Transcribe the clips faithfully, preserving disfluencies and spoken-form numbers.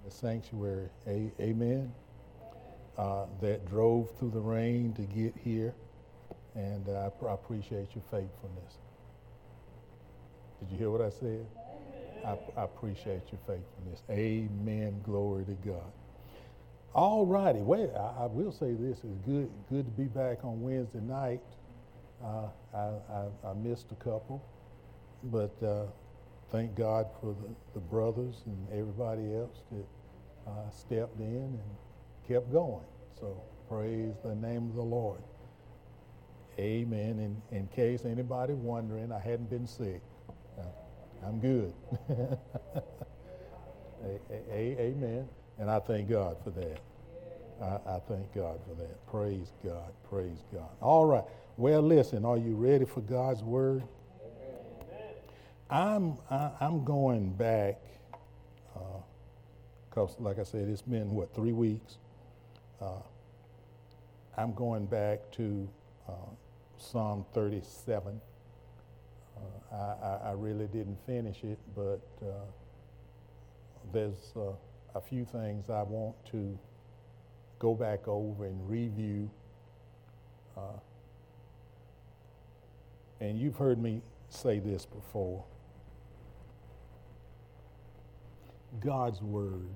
the sanctuary. A- amen. Uh, that drove through the rain to get here, and uh, I, pr- I appreciate your faithfulness. Did you hear what I said? I, I appreciate your faithfulness. Amen. Glory to God. All righty. Well, I, I will say this. It's good good to be back on Wednesday night. Uh, I, I, I missed a couple, but uh, thank God for the, the brothers and everybody else that uh, stepped in and kept going. So praise the name of the Lord. Amen. In, in case anybody wondering, I hadn't been sick. Uh, I'm good. a, a, a, amen. And I thank God for that. I, I thank God for that. Praise God. Praise God. All right. Well, listen, are you ready for God's word? I'm I, I'm going back because, uh, like I said, it's been, what, three weeks? Uh, I'm going back to uh, Psalm thirty-seven. Uh, I, I, I really didn't finish it, but uh, there's uh, a few things I want to go back over and review. Uh, and you've heard me say this before. God's word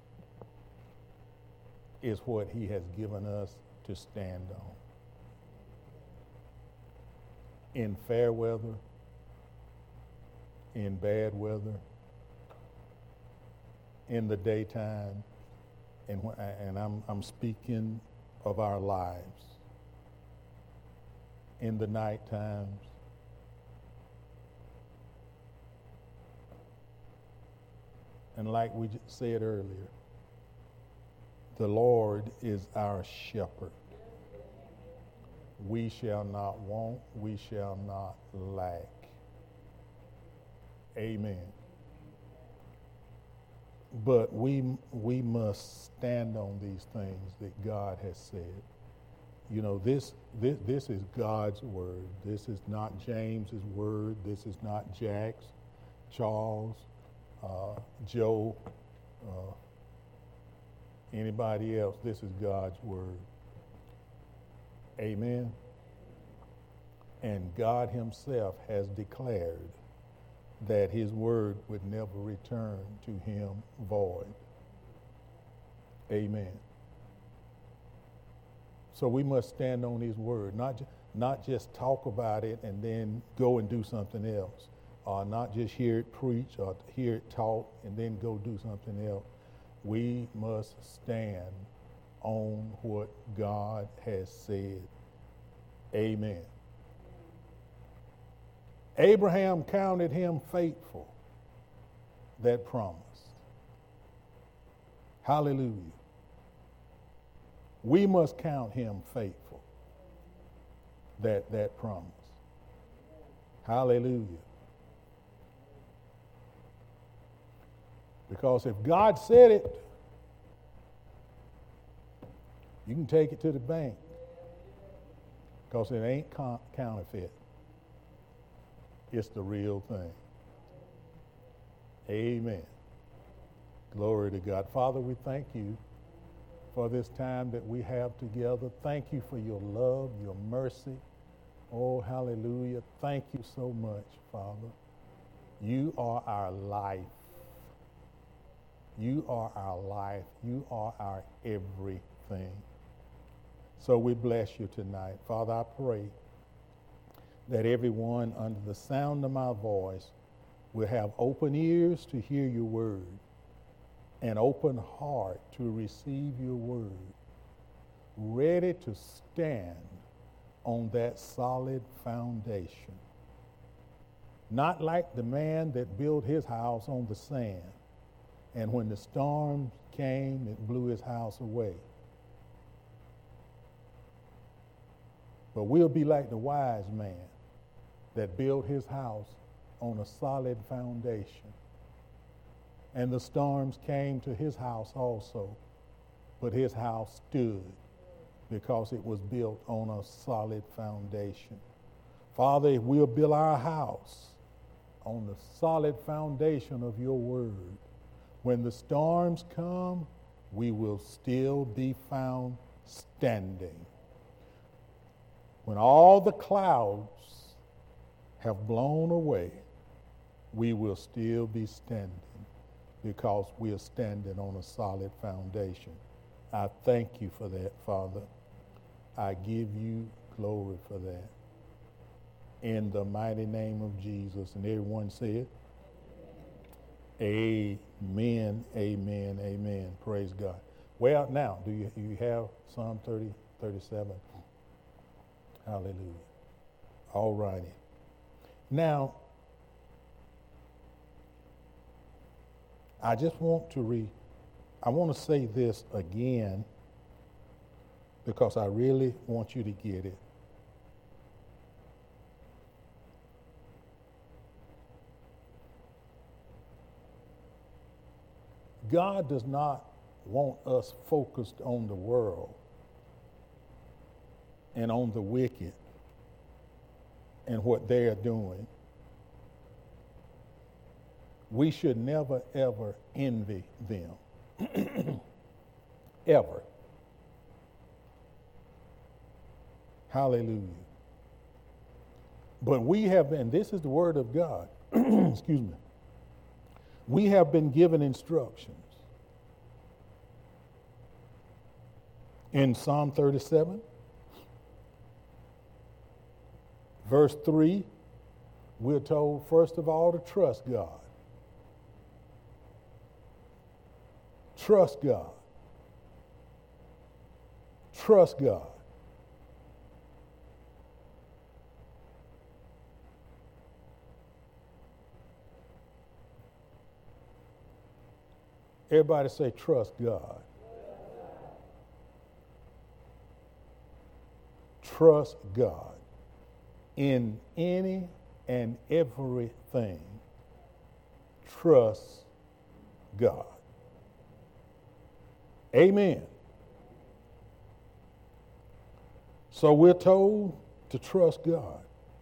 is what he has given us to stand on. In fair weather, in bad weather, in the daytime, and, and I'm, I'm speaking of our lives, in the night times, and like we said earlier, the Lord is our shepherd. We shall not want, we shall not lack. Amen. But we we must stand on these things that God has said. You know, this this, this is God's word. This is not James's word. This is not Jack's, Charles, uh, Joe, uh, anybody else. This is God's word. Amen. And God himself has declared that his word would never return to him void. Amen. So we must stand on his word, not, ju- not just talk about it and then go and do something else, or not just hear it preach or hear it taught and then go do something else. We must stand on what God has said. Amen. Abraham counted him faithful that promised. Hallelujah. We must count him faithful that that promise. Hallelujah. Because if God said it, you can take it to the bank. Because it ain't con- counterfeit. It's the real thing. Amen. Glory to God. Father, we thank you for this time that we have together. Thank you for your love, your mercy. Oh, hallelujah. Thank you so much, Father. You are our life. You are our life. You are our everything. So we bless you tonight. Father, I pray that everyone under the sound of my voice will have open ears to hear your word, an open heart to receive your word, ready to stand on that solid foundation. Not like the man that built his house on the sand, and when the storm came, it blew his house away. But we'll be like the wise man that built his house on a solid foundation. And the storms came to his house also, but his house stood because it was built on a solid foundation. Father, if we'll build our house on the solid foundation of your word, When the storms come, we will still be found standing. When all the clouds have blown away, we will still be standing because we are standing on a solid foundation. I thank you for that, Father. I give you glory for that. In the mighty name of Jesus. And everyone said, amen, amen, amen. Praise God. Well, now, do you, you have Psalm thirty, thirty-seven? Hallelujah. All righty. Now, I just want to re, I want to say this again because I really want you to get it. God does not want us focused on the world and on the wicked and what they are doing. We should never, ever envy them. Ever. Hallelujah. But we have been, this is the word of God, excuse me. We have been given instructions in Psalm thirty-seven, verse three, we're told, first of all, to trust God. Trust God. Trust God. Everybody say, trust God. Trust God in any and everything. Trust God. Amen. So we're told to trust God.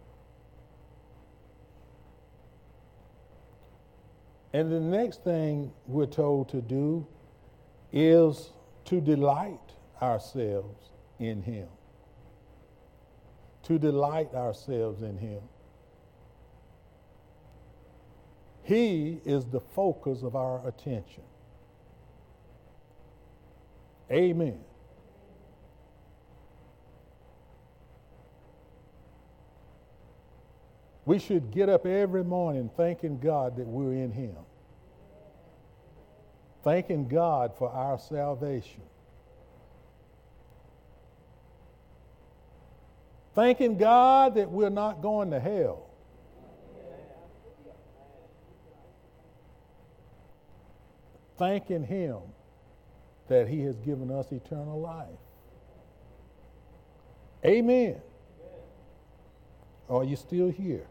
And the next thing we're told to do is to delight ourselves in Him. To delight ourselves in Him. He is the focus of our attention. Amen. We should get up every morning thanking God that we're in Him. Thanking God for our salvation. Thanking God that we're not going to hell. Thanking Him that He has given us eternal life. Amen. Are you still here?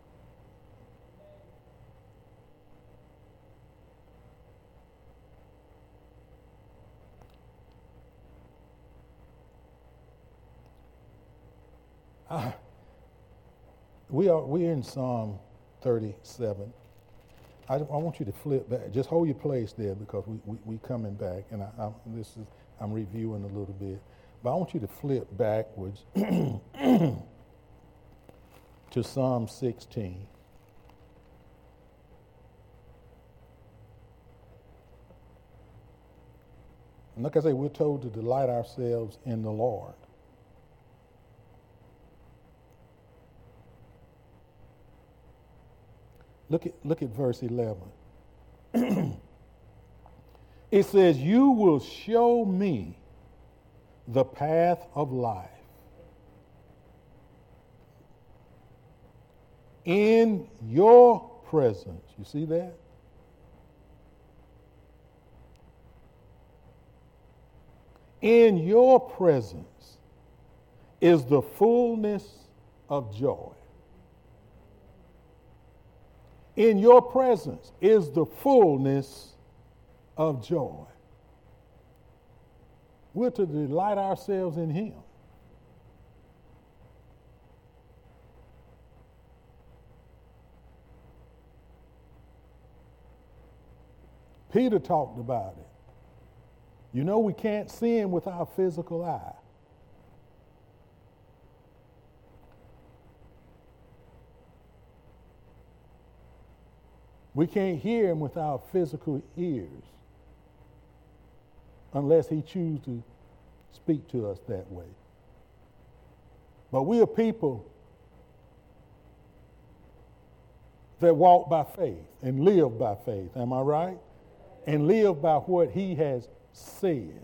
Uh, we are we're in Psalm thirty-seven. I, I want you to flip back. Just hold your place there because we we, we coming back, and I, I'm, this is I'm reviewing a little bit. But I want you to flip backwards to Psalm sixteen. And like I say, we're told to delight ourselves in the Lord. Look at, look at verse eleven. It says, you will show me the path of life. In your presence. You see that? In your presence is the fullness of joy. In your presence is the fullness of joy. We're to delight ourselves in Him. Peter talked about it. You know, we can't see him with our physical eye. We can't hear him with our physical ears unless he chooses to speak to us that way. But we are people that walk by faith and live by faith. Am I right? And live by what he has said.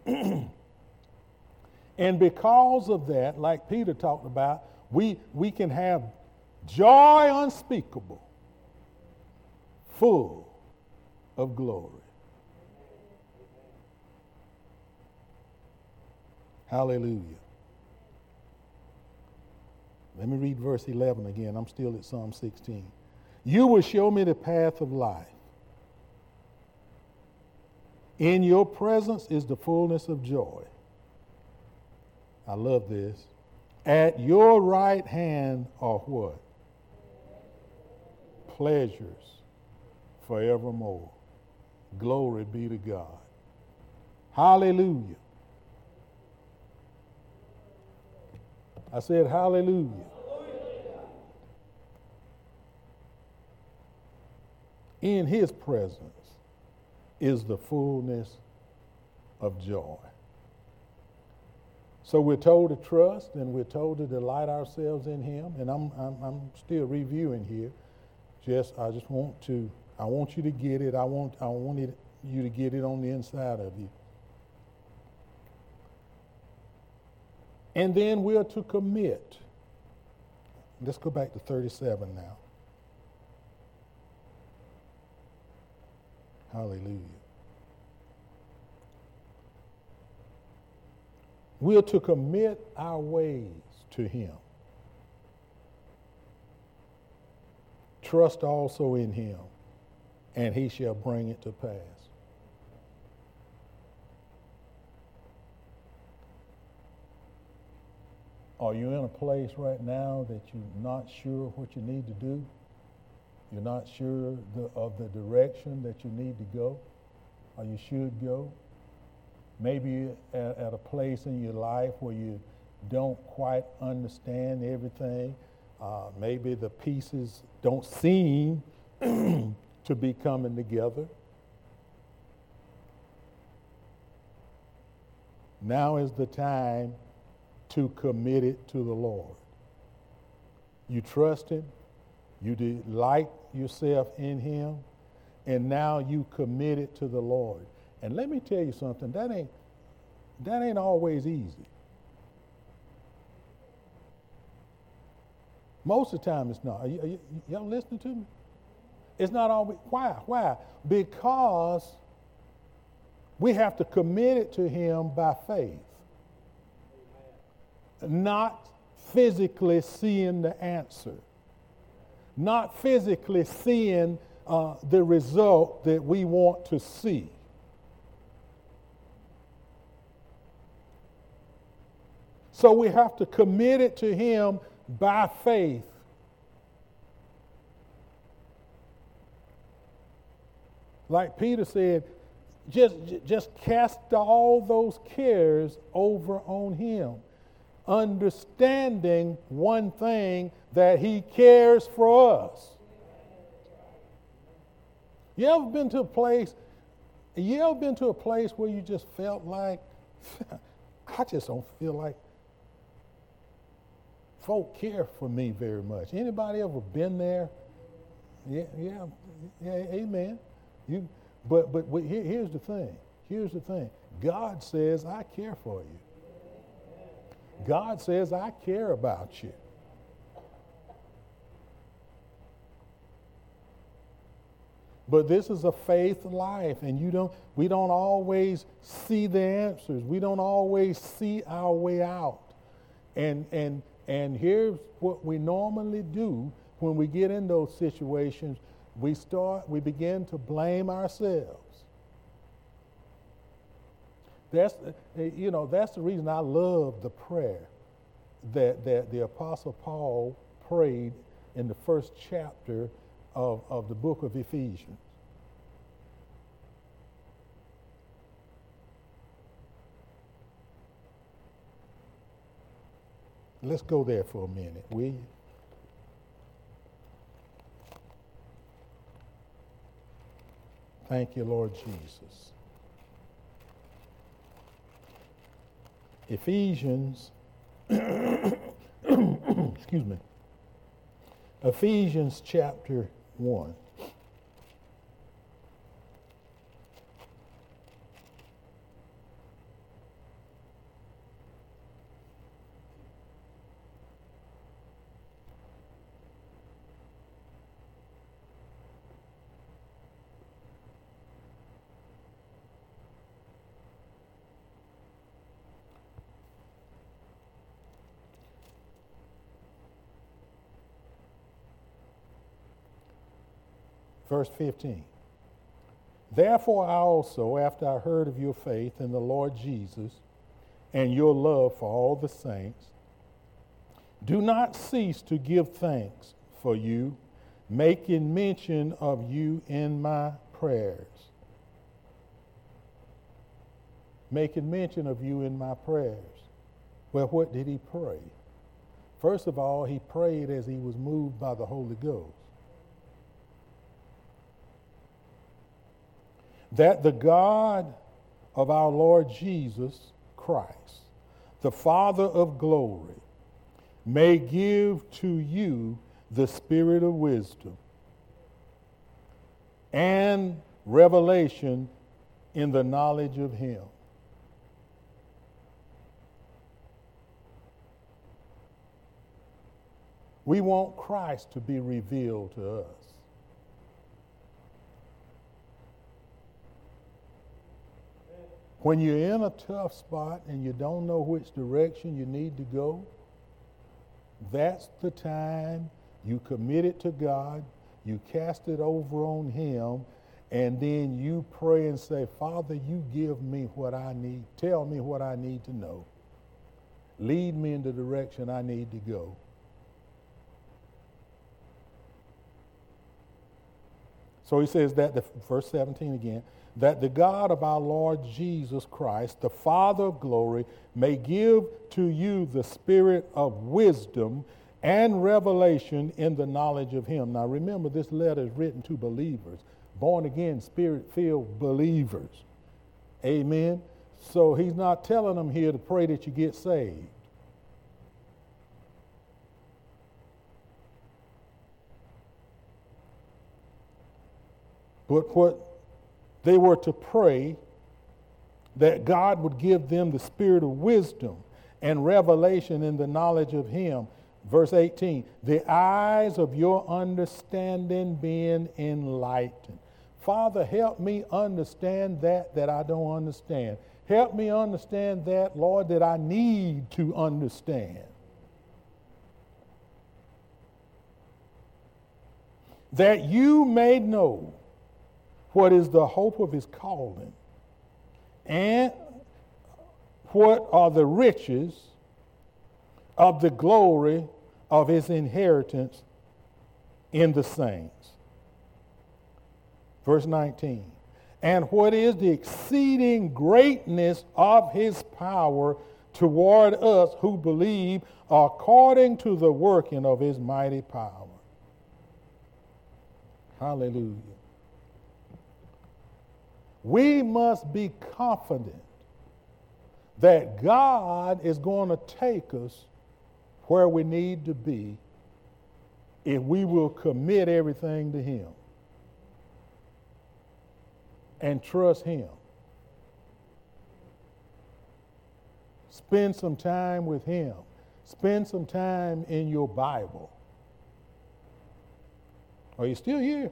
And because of that, like Peter talked about, we, we can have joy unspeakable, full of glory. Hallelujah. Let me read verse eleven again. I'm still at Psalm sixteen. You will show me the path of life. In your presence is the fullness of joy. I love this. At your right hand are what? Pleasures forevermore. Glory be to God. Hallelujah. I said hallelujah. In his presence is the fullness of joy. So we're told to trust and we're told to delight ourselves in him. And I'm I'm, I'm still reviewing here. Just I just want to I want you to get it. I want I want it, you to get it on the inside of you. And then we're to commit. Let's go back to thirty-seven now. Hallelujah. We're to commit our ways to him. Trust also in him, and he shall bring it to pass. Are you in a place right now that you're not sure what you need to do? You're not sure the, of the direction that you need to go, or you should go? Maybe at, at a place in your life where you don't quite understand everything. Uh, maybe the pieces don't seem to be coming together. Now is the time to commit it to the Lord. You trust him, you delight yourself in him, and now you commit it to the Lord. And let me tell you something, that ain't that ain't always easy. Most of the time it's not. Are you, are you, y'all listening to me? It's not always. Why? Why? Because we have to commit it to him by faith. Not physically seeing the answer. Not physically seeing uh, the result that we want to see. So we have to commit it to him by faith. Like Peter said, just, just cast all those cares over on him, understanding one thing, that he cares for us. You ever been to a place, you ever been to a place where you just felt like, I just don't feel like folk care for me very much. Anybody ever been there? Yeah, yeah, yeah, amen. You, but but here, here's the thing. Here's the thing. God says, I care for you. God says, I care about you. But this is a faith life, and you don't. We don't always see the answers. We don't always see our way out. And and and here's what we normally do when we get in those situations. We start. We begin to blame ourselves. That's you know that's the reason I love the prayer that that the Apostle Paul prayed in the first chapter of, of the book of Ephesians. Let's go there for a minute, will you? Thank you, Lord Jesus. Ephesians, excuse me, Ephesians chapter one. Verse fifteen. Therefore I also, after I heard of your faith in the Lord Jesus and your love for all the saints, do not cease to give thanks for you, making mention of you in my prayers. Making mention of you in my prayers. Well, what did he pray? First of all, he prayed as he was moved by the Holy Ghost. That the God of our Lord Jesus Christ, the Father of glory, may give to you the spirit of wisdom and revelation in the knowledge of him. We want Christ to be revealed to us. When you're in a tough spot and you don't know which direction you need to go, that's the time you commit it to God, you cast it over on him, and then you pray and say, Father, you give me what I need. Tell me what I need to know. Lead me in the direction I need to go. So he says that, the, verse seventeen again, that the God of our Lord Jesus Christ, the Father of glory, may give to you the spirit of wisdom and revelation in the knowledge of him. Now remember, this letter is written to believers, born-again, spirit-filled believers. Amen? So he's not telling them here to pray that you get saved. But what they were to pray that God would give them the spirit of wisdom and revelation in the knowledge of him. Verse eighteen, the eyes of your understanding being enlightened. Father, help me understand that that I don't understand. Help me understand that, Lord, that I need to understand. That you may know what is the hope of his calling, and what are the riches of the glory of his inheritance in the saints. Verse nineteen, and what is the exceeding greatness of his power toward us who believe, according to the working of his mighty power. Hallelujah. We must be confident that God is going to take us where we need to be if we will commit everything to him and trust him. Spend some time with him. Spend some time in your Bible. Are you still here?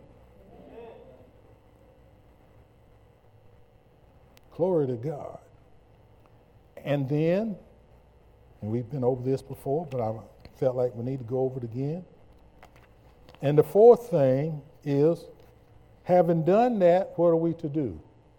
Glory to God. And then, and we've been over this before, but I felt like we need to go over it again. And the fourth thing is, having done that, what are we to do?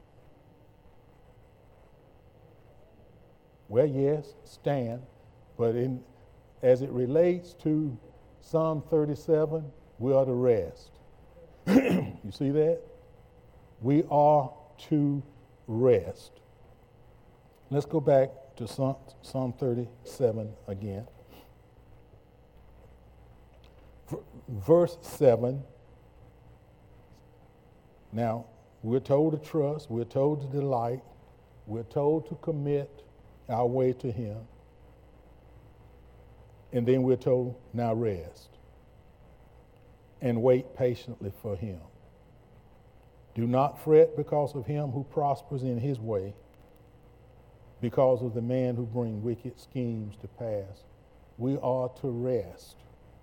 Well, yes, stand, but in, as it relates to Psalm thirty-seven, we are to rest. You see that? We are to rest. Let's go back to Psalm, Psalm thirty-seven again. V- verse seven. Now, we're told to trust, we're told to delight, we're told to commit our way to him. And then we're told, now rest and wait patiently for him. Do not fret because of him who prospers in his way, because of the man who brings wicked schemes to pass. We are to rest.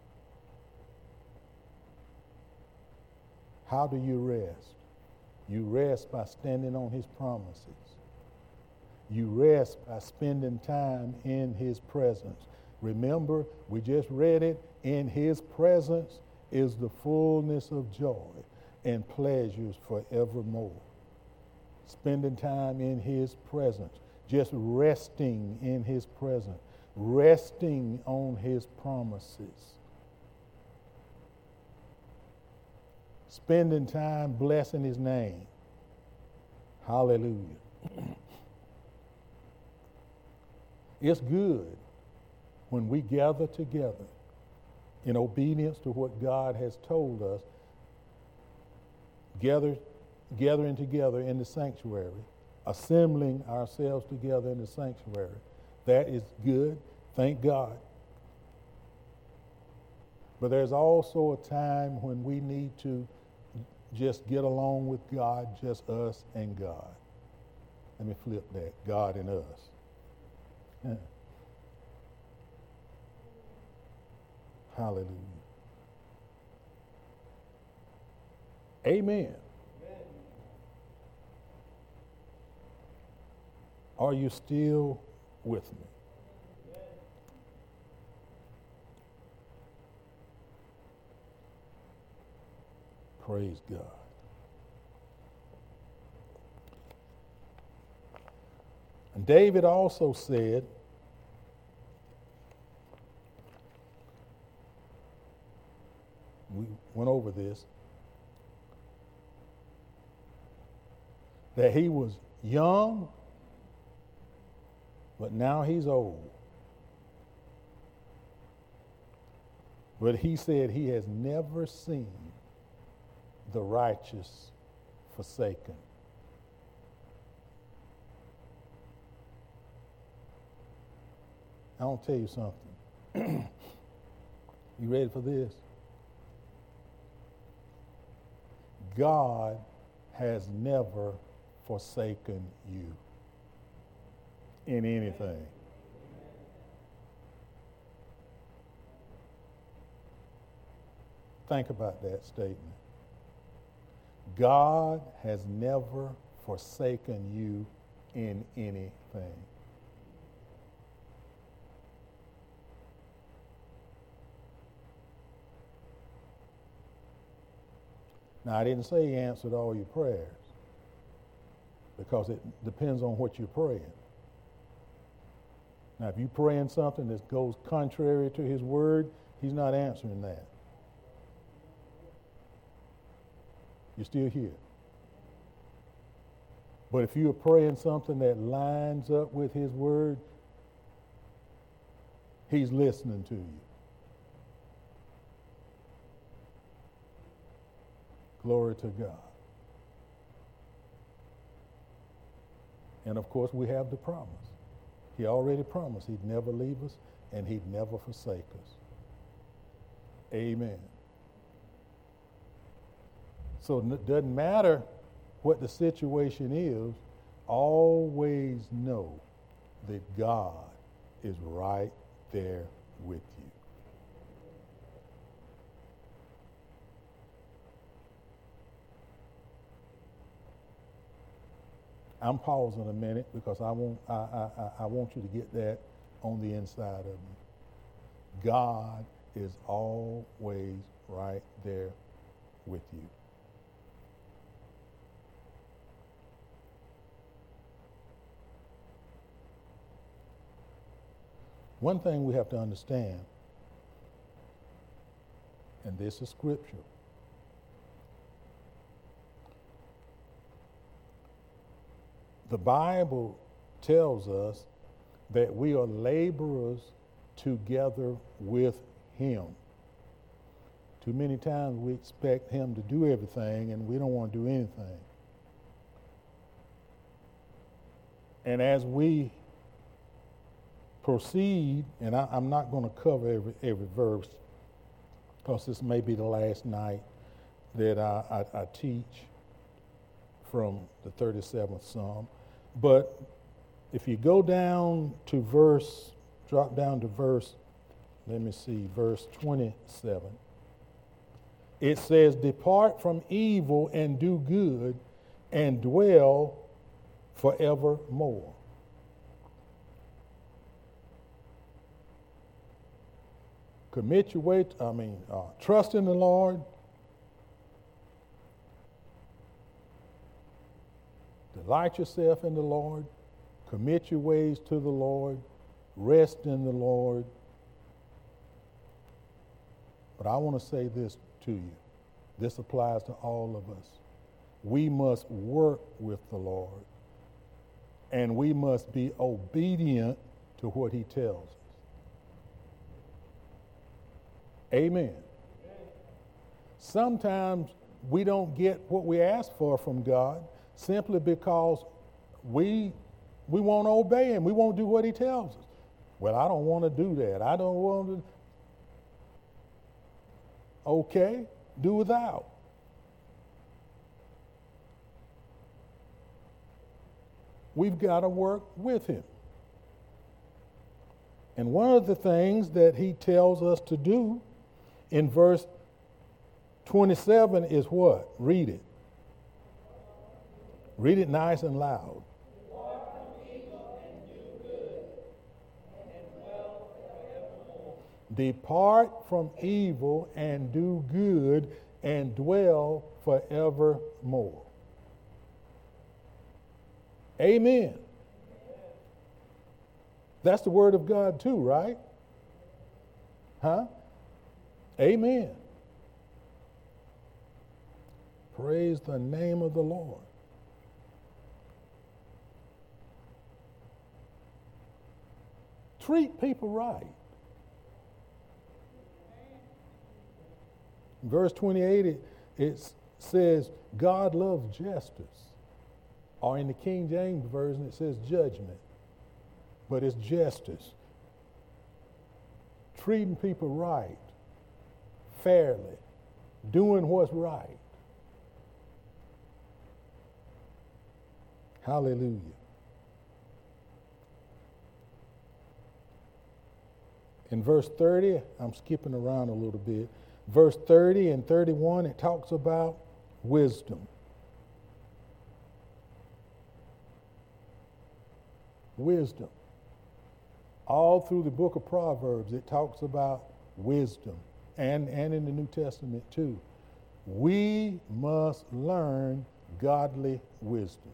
How do you rest? You rest by standing on his promises. You rest by spending time in his presence. Remember, we just read it, in his presence is the fullness of joy and pleasures forevermore. Spending time in his presence, just resting in his presence, resting on his promises. Spending time blessing his name. Hallelujah. It's good when we gather together in obedience to what God has told us, gather, gathering together in the sanctuary, assembling ourselves together in the sanctuary. That is good. Thank God. But there's also a time when we need to just get along with God, just us and God. Let me flip that. God and us. Yeah. Hallelujah. Amen. Amen. Are you still with me? Amen. Praise God. And David also said, we went over this, that he was young, but now he's old. But he said he has never seen the righteous forsaken. I want to tell you something. You ready for this? God has never forsaken you in anything. Think about that statement. God has never forsaken you in anything. Now, I didn't say he answered all your prayers, because it depends on what you're praying. Now, if you're praying something that goes contrary to his word, he's not answering that. You're still here. But if you're praying something that lines up with his word, he's listening to you. Glory to God. And of course, we have the promise. He already promised he'd never leave us and he'd never forsake us. Amen. So it doesn't matter what the situation is, always know that God is right there with you. I'm pausing a minute because I want I, I, I want you to get that on the inside of me. God is always right there with you. One thing we have to understand, and this is scripture, the Bible tells us that we are laborers together with him. Too many times we expect him to do everything and we don't want to do anything. And as we proceed, and I, I'm not going to cover every, every verse because this may be the last night that I, I, I teach from the thirty-seventh Psalm. But if you go down to verse, drop down to verse, let me see, verse twenty-seven. It says, depart from evil and do good and dwell forevermore. Commit your way, to, I mean, uh, trust in the Lord. Delight yourself in the Lord. Commit your ways to the Lord. Rest in the Lord. But I want to say this to you. This applies to all of us. We must work with the Lord. And we must be obedient to what he tells us. Amen. Sometimes we don't get what we ask for from God simply because we we won't obey him. We won't do what he tells us. Well, I don't want to do that. I don't want to. Okay, do without. We've got to work with him. And one of the things that he tells us to do in verse twenty-seven is what? Read it. Read it nice and loud. Depart from evil and do good and dwell forevermore. Amen. That's the word of God too, right? Huh? Amen. Praise the name of the Lord. Treat people right. Verse twenty-eight, it, it says, God loves justice. Or in the King James Version, it says judgment. But it's justice. Treating people right, fairly, doing what's right. Hallelujah. In verse thirty, I'm skipping around a little bit. Verse thirty and thirty-one, it talks about wisdom. Wisdom. All through the book of Proverbs, it talks about wisdom, and, and in the New Testament too. We must learn godly wisdom.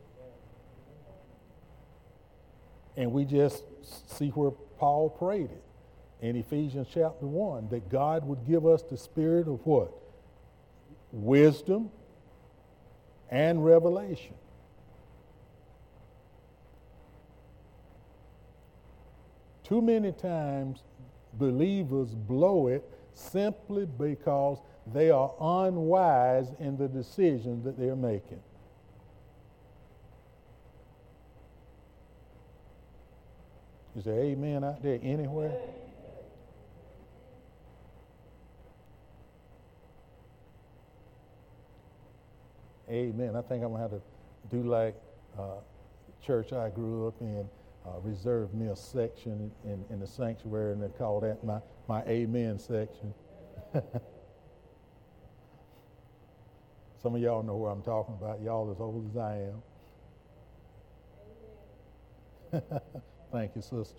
And we just see where Paul prayed it in Ephesians chapter one, that God would give us the spirit of what? Wisdom and revelation. Too many times believers blow it simply because they are unwise in the decisions that they're making. Is there amen out there anywhere? Amen. I think I'm going to have to do like uh, church I grew up in, uh, reserve me a section in, in the sanctuary, and they call that my, my amen section. Some of y'all know who I'm talking about. Y'all as old as I am. Thank you, sister.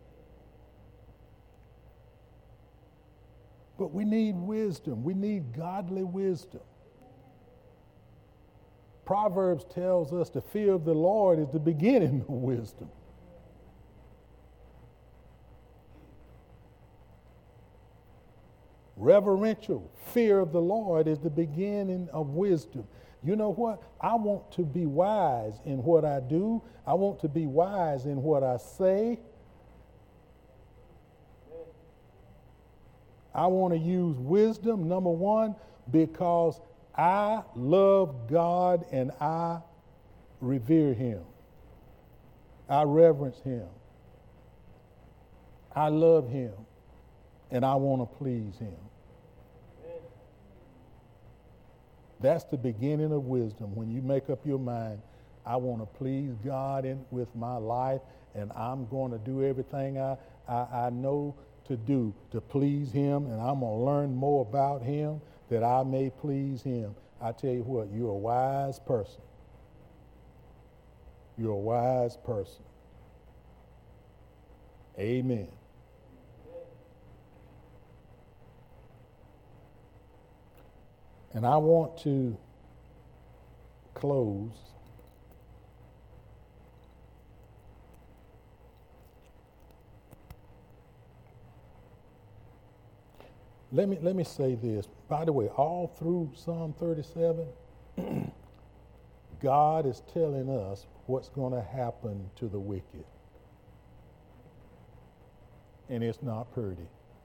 But we need wisdom. We need godly wisdom. Proverbs tells us the fear of the Lord is the beginning of wisdom. Reverential fear of the Lord is the beginning of wisdom. You know what? I want to be wise in what I do. I want to be wise in what I say. I want to use wisdom, number one, because I love God and I revere him. I reverence him. I love him and I want to please him. That's the beginning of wisdom. When you make up your mind, I want to please God in, with my life, and I'm going to do everything I, I, I know to do to please him, and I'm going to learn more about him that I may please him. I tell you what, you're a wise person. You're a wise person. Amen. And I want to close Let me let me say this. By the way, all through Psalm thirty-seven, God is telling us what's going to happen to the wicked. And it's not pretty.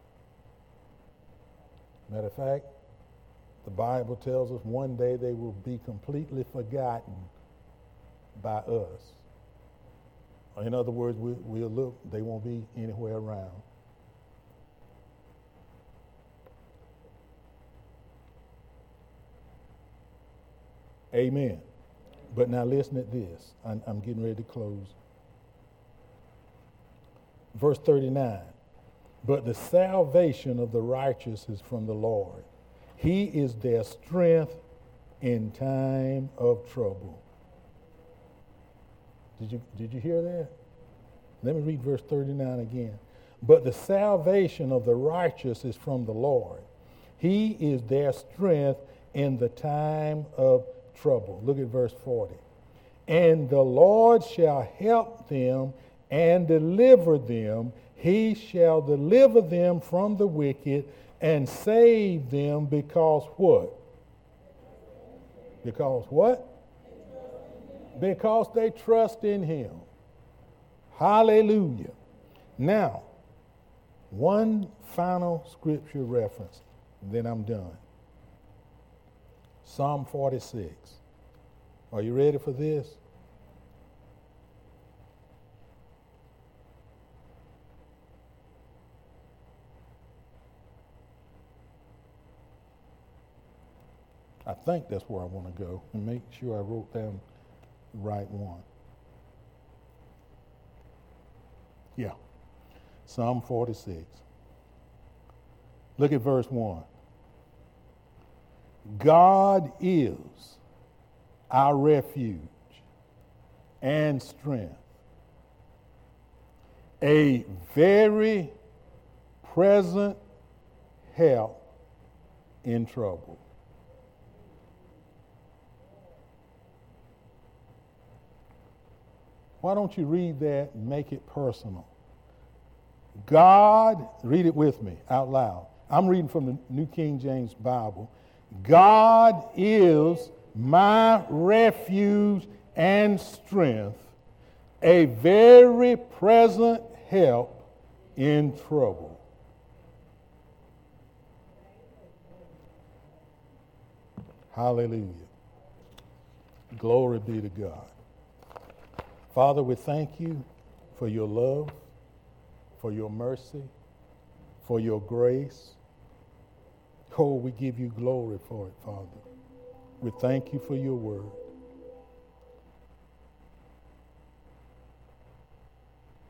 Matter of fact, the Bible tells us one day they will be completely forgotten by us. In other words, we, we'll look, they won't be anywhere around. Amen. But now listen at this. I'm, I'm getting ready to close. Verse thirty-nine. But the salvation of the righteous is from the Lord. He is their strength in time of trouble. Did you, did you hear that? Let me read verse thirty-nine again. But the salvation of the righteous is from the Lord. He is their strength in the time of trouble. Look at verse forty. And the Lord shall help them and deliver them. He shall deliver them from the wicked and save them because what? Because what? Because they trust in him. Hallelujah. Now, one final scripture reference, then I'm done. Psalm forty-six. Are you ready for this? I think that's where I want to go, and make sure I wrote down the right one. Yeah. Psalm forty-six. Look at verse one. God is our refuge and strength, a very present help in trouble. Why don't you read that and make it personal? God, read it with me out loud. I'm reading from the New King James Bible. God is my refuge and strength, a very present help in trouble. Hallelujah. Glory be to God. Father, we thank you for your love, for your mercy, for your grace. Oh, we give you glory for it, Father. We thank you for your word.